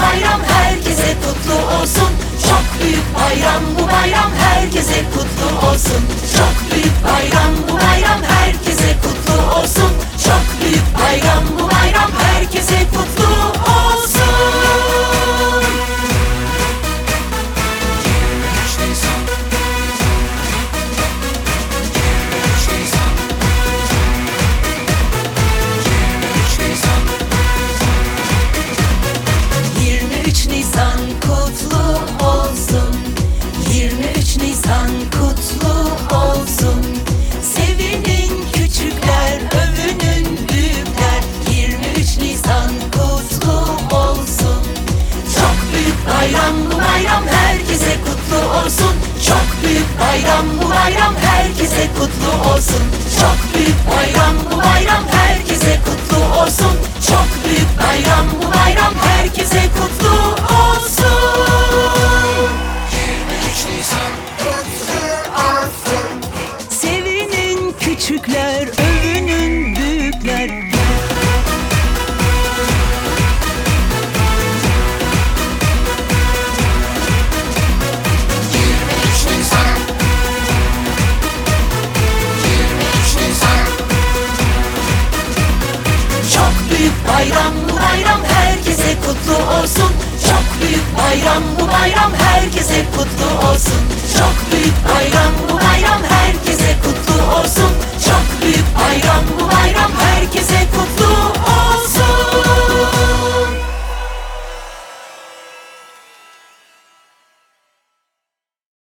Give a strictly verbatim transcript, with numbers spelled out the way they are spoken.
bayram herkese kutlu olsun. Çok büyük bayram bu bayram herkese kutlu olsun. Çok büyük bayram bu bayram herkese kutlu olsun. Çok büyük bayram bu bayram herkese kutlu olsun. yirmi üç Nisan kutlu olsun. yirmi üç Nisan kutlu olsun. Sevinin küçükler, övünün büyükler. yirmi üç Nisan kutlu olsun. Çok büyük bayram bu bayram herkese kutlu olsun. Çok büyük bayram bu bayram herkese kutlu olsun. Çok büyük bayram bu bayram herkese kutlu olsun. Çok büyük bayram bu bayram herkese kutlu olsun. yirmi üç Nisan kutlu olsun. Sevinin küçükler, övünün büyükler. yirmi üç Nisan yirmi üç Nisan Çok büyük bayram bu bayram herkese kutlu olsun. Çok büyük bayram bu bayram herkese kutlu olsun. Çok büyük bayram bu